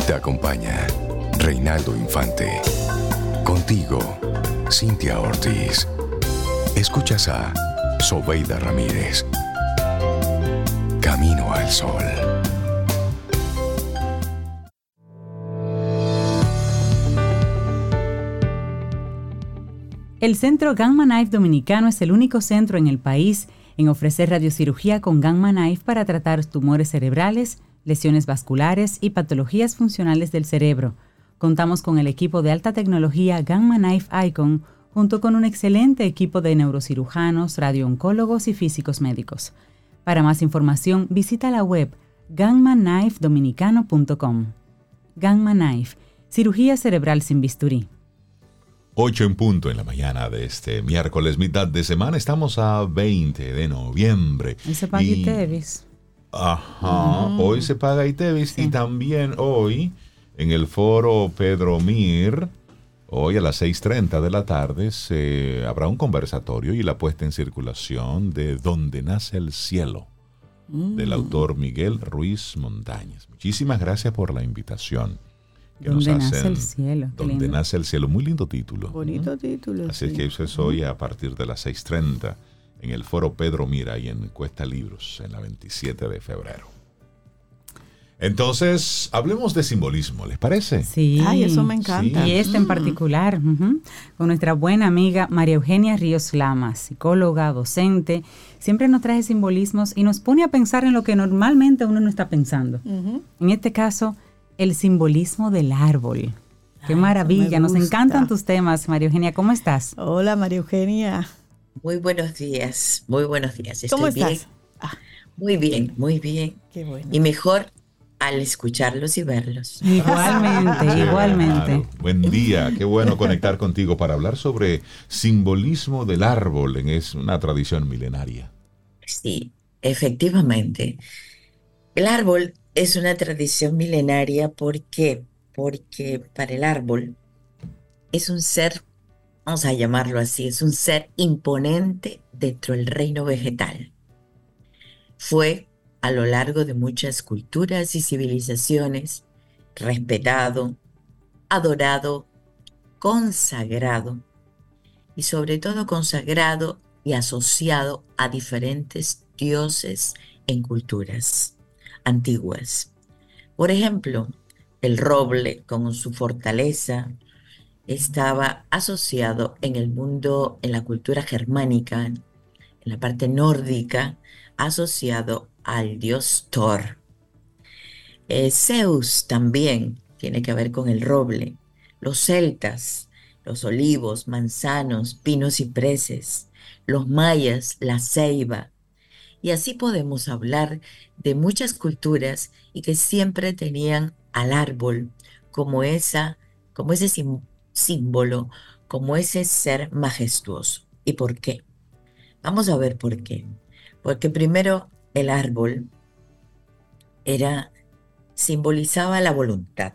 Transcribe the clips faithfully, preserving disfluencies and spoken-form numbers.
Te acompaña Reinaldo Infante. Contigo, Cintia Ortiz. Escuchas a Sobeida Ramírez. Camino al Sol. El Centro Gamma Knife Dominicano es el único centro en el país en ofrecer radiocirugía con Gamma Knife para tratar tumores cerebrales, lesiones vasculares y patologías funcionales del cerebro. Contamos con el equipo de alta tecnología Gamma Knife Icon, junto con un excelente equipo de neurocirujanos, radiooncólogos y físicos médicos. Para más información, visita la web gamma knife dominicano punto com. Gamma Knife, cirugía cerebral sin bisturí. ocho en punto en la mañana de este miércoles, mitad de semana. Estamos a veinte de noviembre. Hoy se paga y... Itevis. Ajá, mm. Hoy se paga Itevis, sí. Y también hoy en el foro Pedro Mir, hoy a las seis treinta de la tarde, se habrá un conversatorio y la puesta en circulación de Donde nace el cielo, mm. del autor Miguel Ruiz Montañez. Muchísimas gracias por la invitación. Que donde nos hacen, nace el cielo. Donde nace el cielo. Muy lindo título. Bonito ¿no? título. Así sí. es que eso es hoy a partir de las seis treinta en el foro Pedro Mira y en Cuesta Libros en la veintisiete de febrero. Entonces, hablemos de simbolismo, ¿les parece? Sí. Ay, eso me encanta. Sí. Y este en particular, uh-huh, con nuestra buena amiga María Eugenia Ríos Lamas, psicóloga, docente, siempre nos trae simbolismos y nos pone a pensar en lo que normalmente uno no está pensando. Uh-huh. En este caso, el simbolismo del árbol. Qué Ay, maravilla, nos encantan tus temas, María Eugenia. ¿Cómo estás? Hola, María Eugenia. Muy buenos días, muy buenos días. Estoy ¿Cómo bien. estás? Ah. Muy bien, muy bien. Qué bueno. Y mejor al escucharlos y verlos. Igualmente, sí, igualmente. Claro. Buen día, qué bueno conectar contigo para hablar sobre simbolismo del árbol. Es una tradición milenaria. Sí, efectivamente. El árbol es una tradición milenaria. ¿Por qué? Porque para el árbol es un ser, vamos a llamarlo así, es un ser imponente dentro del reino vegetal. Fue a lo largo de muchas culturas y civilizaciones respetado, adorado, consagrado y sobre todo consagrado y asociado a diferentes dioses en culturas antiguas. Por ejemplo, el roble, con su fortaleza, estaba asociado en el mundo, en la cultura germánica, en la parte nórdica, asociado al dios Thor. Eh, Zeus también tiene que ver con el roble. Los celtas, los olivos, manzanos, pinos, cipreses. Los mayas, la ceiba. Y así podemos hablar de muchas culturas y que siempre tenían al árbol como, esa, como ese sim- símbolo, como ese ser majestuoso. ¿Y por qué? Vamos a ver por qué. Porque primero el árbol era, simbolizaba la voluntad,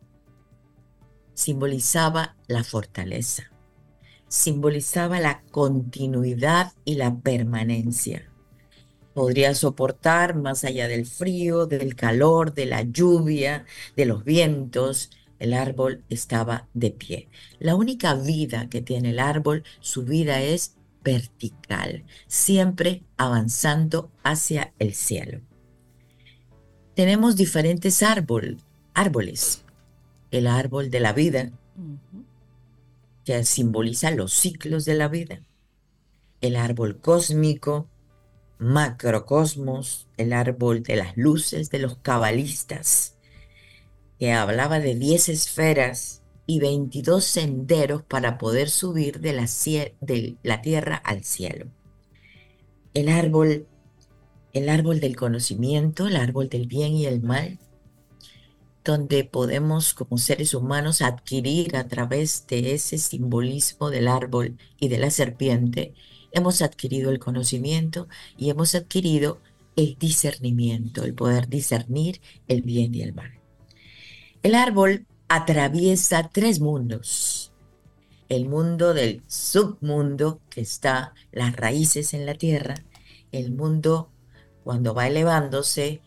simbolizaba la fortaleza, simbolizaba la continuidad y la permanencia. Podría soportar más allá del frío, del calor, de la lluvia, de los vientos. El árbol estaba de pie. La única vida que tiene el árbol, su vida es vertical, siempre avanzando hacia el cielo. Tenemos diferentes árbol, árboles. El árbol de la vida, uh-huh, que simboliza los ciclos de la vida. El árbol cósmico, macrocosmos, el árbol de las luces de los cabalistas, que hablaba de diez esferas y veintidós senderos para poder subir de la, de la tierra al cielo. El árbol, el árbol del conocimiento, el árbol del bien y el mal, donde podemos como seres humanos adquirir a través de ese simbolismo del árbol y de la serpiente, hemos adquirido el conocimiento y hemos adquirido el discernimiento, el poder discernir el bien y el mal. El árbol atraviesa tres mundos. El mundo del submundo, que está las raíces en la tierra, el mundo cuando va elevándose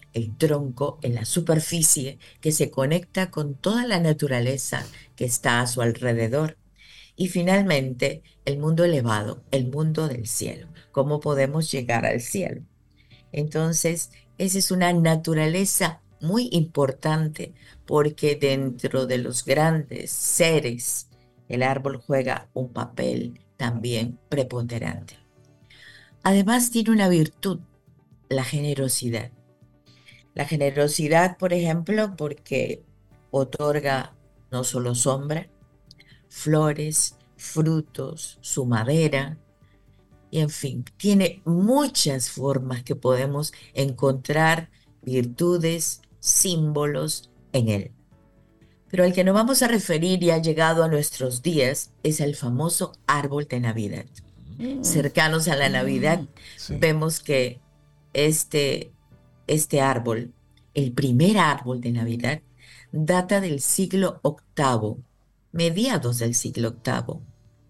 el tronco en la superficie que se conecta con toda la naturaleza que está a su alrededor. Y finalmente, el mundo elevado, el mundo del cielo. ¿Cómo podemos llegar al cielo? Entonces, esa es una naturaleza muy importante porque dentro de los grandes seres, el árbol juega un papel también preponderante. Además, tiene una virtud, la generosidad. La generosidad, por ejemplo, porque otorga no solo sombra, flores, frutos, su madera, y en fin, tiene muchas formas que podemos encontrar virtudes, símbolos en él. Pero al que nos vamos a referir y ha llegado a nuestros días es el famoso árbol de Navidad. Mm. Cercanos a la Navidad, Sí. vemos que este, este árbol, el primer árbol de Navidad, data del siglo octavo, mediados del siglo octavo,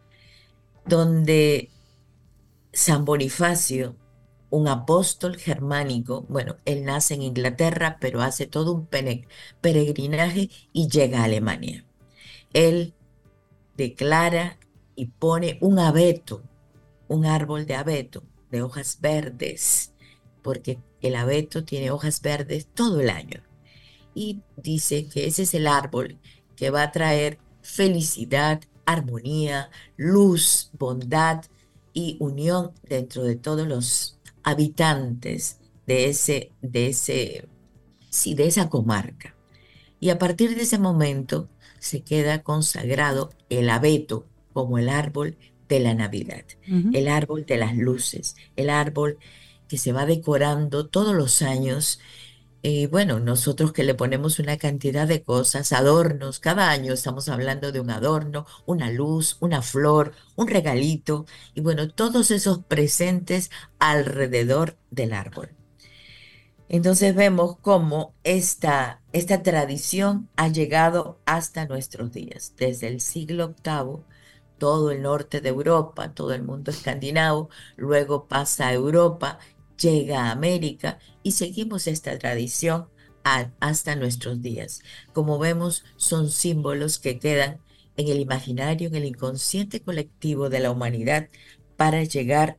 donde San Bonifacio, un apóstol germánico, bueno, él nace en Inglaterra, pero hace todo un pene- peregrinaje y llega a Alemania. Él declara y pone un abeto, un árbol de abeto, de hojas verdes, porque el abeto tiene hojas verdes todo el año. Y dice que ese es el árbol que va a traer felicidad, armonía, luz, bondad y unión dentro de todos los habitantes de ese, de ese, sí, de esa comarca. Y a partir de ese momento se queda consagrado el abeto como el árbol de la Navidad, Ujú. el árbol de las luces, el árbol que se va decorando todos los años. Y bueno, nosotros que le ponemos una cantidad de cosas, adornos, cada año estamos hablando de un adorno, una luz, una flor, un regalito, y bueno, todos esos presentes alrededor del árbol. Entonces vemos cómo esta, esta tradición ha llegado hasta nuestros días. Desde el siglo octavo, todo el norte de Europa, todo el mundo escandinavo, luego pasa a Europa, llega a América y seguimos esta tradición a- hasta nuestros días. Como vemos, son símbolos que quedan en el imaginario, en el inconsciente colectivo de la humanidad para llegar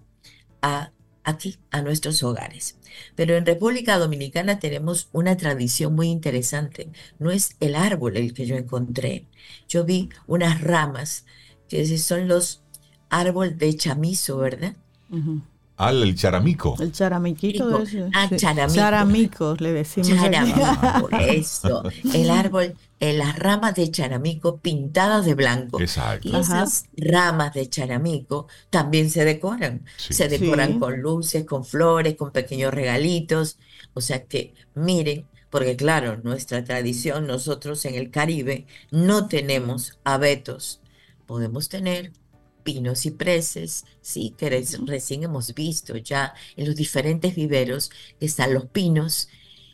a aquí, a nuestros hogares. Pero en República Dominicana tenemos una tradición muy interesante. No es el árbol el que yo encontré. Yo vi unas ramas, que esos son los árboles de chamizo, ¿verdad? Ujú. Al el charamico. El charamiquito Chico, de ese. ah, Sí. charamico. Charamicos le decimos aquí. Charamico, eso. El árbol, eh, las ramas de charamico pintadas de blanco. Exacto. Y Ajá. esas ramas de charamico también se decoran. Sí. Se decoran Sí. con luces, con flores, con pequeños regalitos. O sea que miren, porque claro, nuestra tradición, nosotros en el Caribe no tenemos abetos. Podemos tener pinos, cipreses, sí, que res- recién hemos visto ya en los diferentes viveros que están los pinos,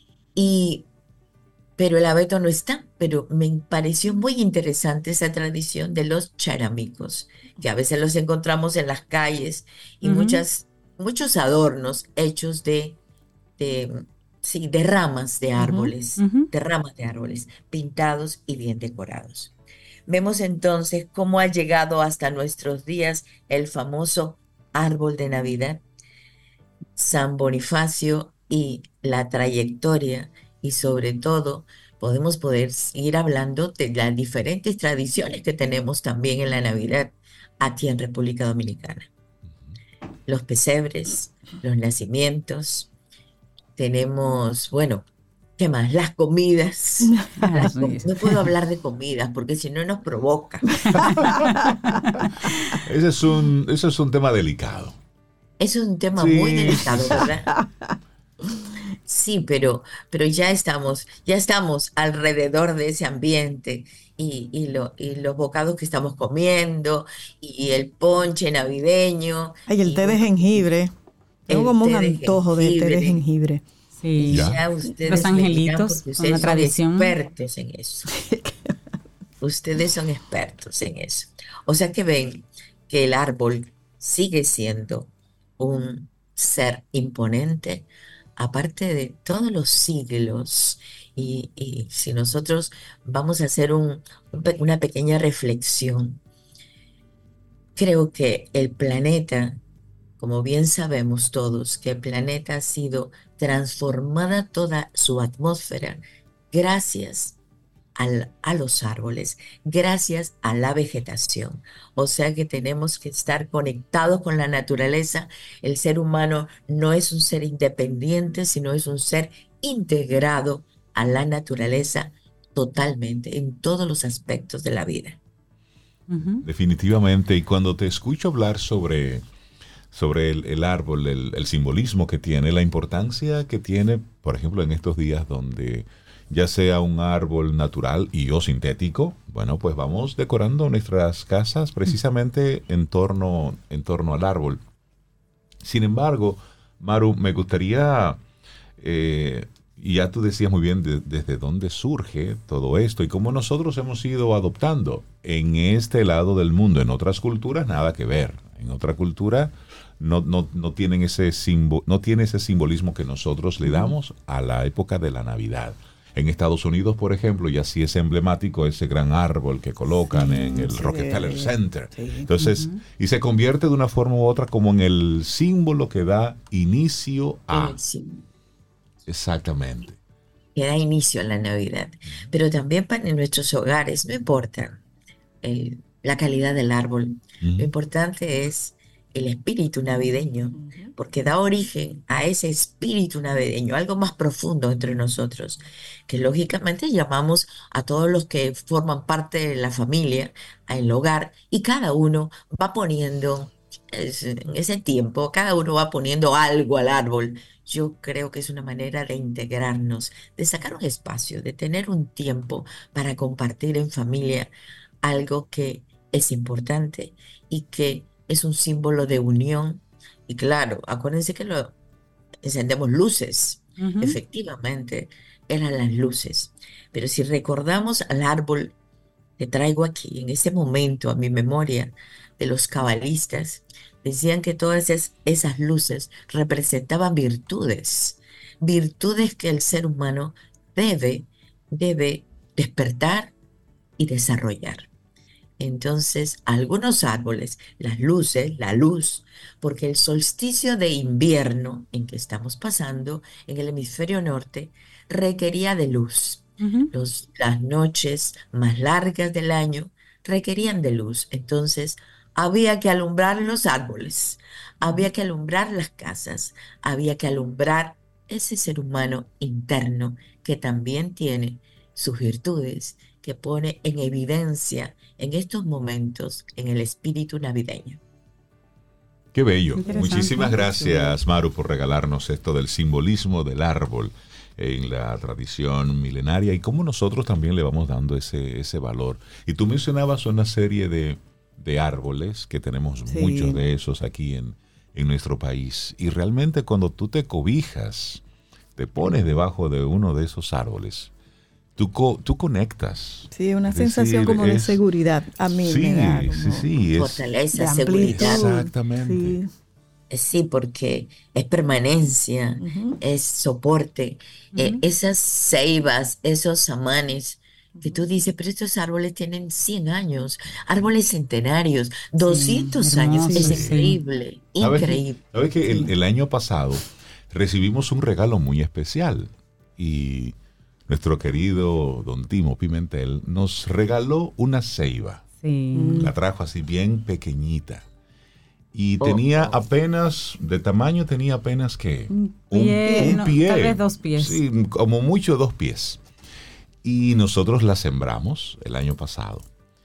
y, pero el abeto no está. Pero me pareció muy interesante esa tradición de los charamicos, que a veces los encontramos en las calles y Ujú. muchas, muchos adornos hechos de, de, sí, de ramas de árboles, Ujú. de ramas de árboles, pintados y bien decorados. Vemos entonces cómo ha llegado hasta nuestros días el famoso árbol de Navidad, San Bonifacio y la trayectoria, y sobre todo podemos poder seguir hablando de las diferentes tradiciones que tenemos también en la Navidad aquí en República Dominicana. Los pesebres, los nacimientos, tenemos, bueno, ¿qué más? Las comidas. Ah, Las com- pues. no puedo hablar de comidas porque si no nos provoca. Ese es un, ese es un tema delicado. Eso es un tema Sí. muy delicado, ¿verdad? Sí, pero, pero ya estamos, ya estamos alrededor de ese ambiente y, y, lo- y los bocados que estamos comiendo y el ponche navideño Ay, el y té de bueno, jengibre. Tengo el como un té de antojo de té de jengibre. jengibre. Sí. Ya. Ya ustedes Los me dirán, angelitos, porque son una ustedes son tradición. expertos en eso. Ustedes son expertos en eso. O sea que ven que el árbol sigue siendo un ser imponente, aparte de todos los siglos, y, y si nosotros vamos a hacer un- un pe- una pequeña reflexión, creo que el planeta, como bien sabemos todos, que el planeta ha sido transformada toda su atmósfera gracias al- a los árboles, gracias a la vegetación. O sea que tenemos que estar conectados con la naturaleza. El ser humano no es un ser independiente, sino es un ser integrado a la naturaleza totalmente, en todos los aspectos de la vida. Ujú. Definitivamente. Y cuando te escucho hablar sobre, sobre el, el árbol, el, el simbolismo que tiene, la importancia que tiene, por ejemplo, en estos días donde ya sea un árbol natural y o sintético, bueno, pues vamos decorando nuestras casas precisamente en torno, en torno al árbol. Sin embargo, Maru, me gustaría, eh, y ya tú decías muy bien de- desde dónde surge todo esto y cómo nosotros hemos ido adoptando en este lado del mundo. En otras culturas nada que ver. En otra cultura no, no, no tienen ese simbo- no tiene ese simbolismo que nosotros le damos a la época de la Navidad. En Estados Unidos, por ejemplo, ya sí es emblemático ese gran árbol que colocan en el se Rockefeller ve. Center. Sí. Entonces, y se convierte de una forma u otra como en el símbolo que da inicio a... Pero sí, Exactamente. que da inicio a la Navidad. Pero también para en nuestros hogares, no importa el- la calidad del árbol, lo Ujú. importante es el espíritu navideño, porque da origen a ese espíritu navideño, algo más profundo entre nosotros, que lógicamente llamamos a todos los que forman parte de la familia, al hogar, y cada uno va poniendo, es- en ese tiempo, cada uno va poniendo algo al árbol. Yo creo que es una manera de integrarnos, de sacar un espacio, de tener un tiempo para compartir en familia algo que es importante y que es un símbolo de unión. Y claro, acuérdense que lo encendemos luces, Ujú. efectivamente, eran las luces. Pero si recordamos al árbol que traigo aquí, en ese momento, a mi memoria, de los cabalistas, decían que todas es- esas luces representaban virtudes, virtudes que el ser humano debe, debe despertar y desarrollar. Entonces, algunos árboles, las luces, la luz, porque el solsticio de invierno en que estamos pasando en el hemisferio norte requería de luz. Ujú. Los- las noches más largas del año requerían de luz. Entonces, había que alumbrar los árboles, había que alumbrar las casas, había que alumbrar ese ser humano interno que también tiene sus virtudes, que pone en evidencia en estos momentos en el espíritu navideño. Qué bello. Interesante. Muchísimas Qué gracias, Maru, por regalarnos esto del simbolismo del árbol en la tradición milenaria y cómo nosotros también le vamos dando ese, ese valor. Y tú mencionabas una serie de, de árboles, que tenemos Sí. muchos de esos aquí en, en nuestro país. Y realmente cuando tú te cobijas, te pones debajo de uno de esos árboles, tú, co- tú conectas. Sí, una Es sensación decir, como de es- seguridad. A mí Sí, me da sí, como sí. Es, Fortaleza, de seguridad. amplitud. Exactamente. Sí. Eh, Sí, porque es permanencia, Ujú. es soporte. Eh, Ujú. esas ceibas, esos samanes, que tú dices, pero estos árboles tienen cien años, árboles centenarios, doscientos años, hermoso, es sí. increíble, ¿Sabes, increíble. ¿sabes que el, Sí. el año pasado recibimos un regalo muy especial? Y nuestro querido don Timo Pimentel nos regaló una ceiba. Sí. Mm. La trajo así bien pequeñita. Y Oh, tenía oh. apenas, de tamaño tenía apenas que Un pie, un no, pie. tal vez dos pies. Sí, como mucho dos pies. Y nosotros la sembramos el año pasado.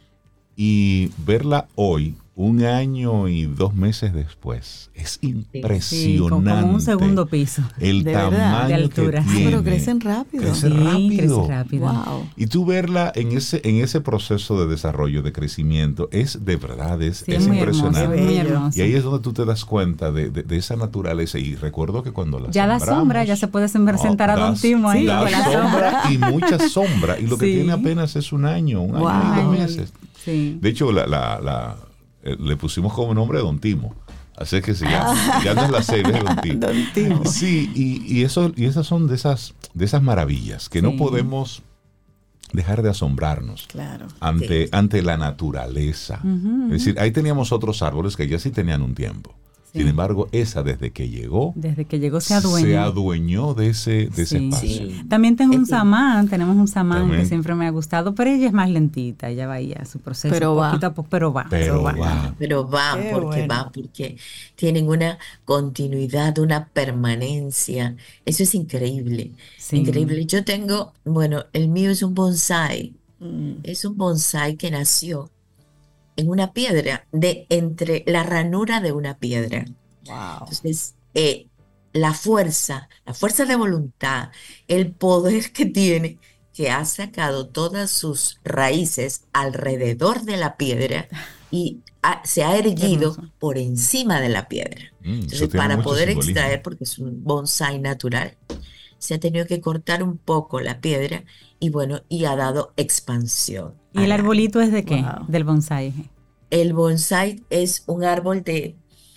Y verla hoy, un año y dos meses después, es Sí, impresionante. como, como un segundo piso. El De verdad. tamaño De altura. que Ah, tiene. pero crecen rápido. Crece Sí, rápido. crece rápido. Wow. Y tú verla en ese, en ese proceso de desarrollo, de crecimiento, es de verdad, es, Sí, es es muy hermoso, impresionante. muy Bello. hermoso. Y ahí es donde tú te das cuenta de, de- de esa naturaleza. Y recuerdo que cuando la Ya da sembramos, sombra, ya se puede sembrar- no, sentar a da- Don Timo ahí da con la sombra y mucha sombra. Y lo que Sí. tiene apenas es un año, un año y Wow. dos meses. Sí. De hecho, la, la- la- eh, le pusimos como nombre Don Timo. Así que sí, ya, ya no es la seis, es Don Timo. Don Timo. Sí, y, y, eso, y esas son de esas, de esas maravillas que Sí. no podemos dejar de asombrarnos Claro. ante, Sí. ante la naturaleza. Ujú, Es decir, ahí teníamos otros árboles que ya sí tenían un tiempo. Sí. Sin embargo, esa desde que llegó, Desde que llegó se adueñó. se adueñó de ese, de ese Sí. espacio. Sí. También tengo un Es que- samán, tenemos un samán También. que siempre me ha gustado, pero ella es más lentita, ella va ahí a su proceso, Pero va. poquito a poco, pero va. Pero va. Pero van Qué porque bueno. van, porque tienen una continuidad, una permanencia. Eso es increíble, Sí. increíble. Yo tengo, bueno, el mío es un bonsai. Mm. Es un bonsai que nació en una piedra, de entre la ranura de una piedra. Wow. Entonces, eh, la fuerza, la fuerza de voluntad, el poder que tiene, que ha sacado todas sus raíces alrededor de la piedra y ha- se ha erguido Hermoso. por encima de la piedra. Mm, eso Entonces, tiene para mucho poder simbolismo. extraer, porque es un bonsai natural, se ha tenido que cortar un poco la piedra y bueno, y ha dado expansión. ¿Y el al arbolito es de qué? Wow. Del bonsai. El bonsai es un árbol de,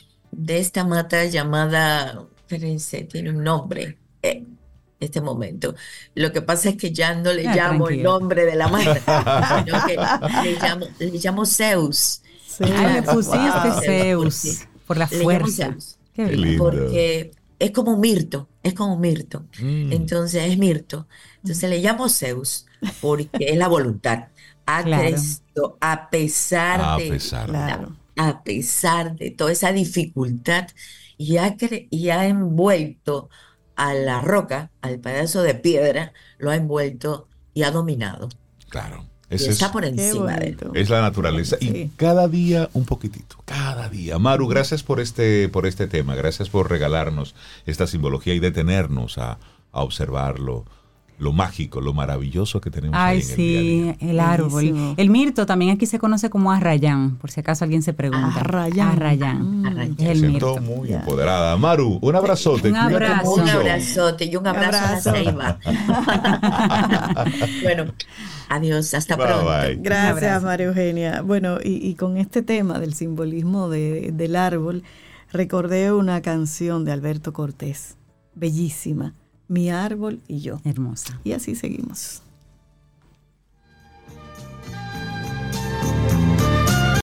de esta mata llamada, espérense, tiene un nombre, eh, este momento. Lo que pasa es que ya no le Ah, llamo el tranquila. nombre de la mata, sino que le llamo, le llamo Zeus. Sí. Y Ay, le claro, pusiste wow, Zeus porque por la le llamo fuerza. Zeus, Qué Qué bien. lindo. porque es como un mirto, es como un mirto. Mm. Entonces es mirto. Entonces le llamo Zeus porque es la voluntad. Ha Claro. crecido a pesar A de, pesar de- Claro. a pesar de toda esa dificultad y ha, cre- y ha envuelto a la roca, al pedazo de piedra, lo ha envuelto y ha dominado. Claro. Y Ese es, está por Qué encima de él. bonito. es la naturaleza. Y Sí. cada día un poquitito, cada día. Maru, gracias por este, por este tema. Gracias por regalarnos esta simbología y detenernos a, a observarlo. Lo mágico, lo maravilloso que tenemos ahí Ay, en el día a día. sí, el árbol. Bellísimo. El mirto también aquí se conoce como arrayán, por si acaso alguien se pregunta. Arrayán. Arrayán. Mm. Arrayán. Es Me el siento mirto. muy Ya. empoderada. Maru, un abrazote. Un Cuídate abrazo. Un mucho. abrazote y un abrazo, Abrazo. a la ceiba. Bueno, adiós, hasta Bye, pronto. bye. Gracias, abrazo. María Eugenia. Bueno, y, y con este tema del simbolismo de- del árbol, recordé una canción de Alberto Cortés, bellísima, Mi árbol y yo. Hermosa. Y así seguimos.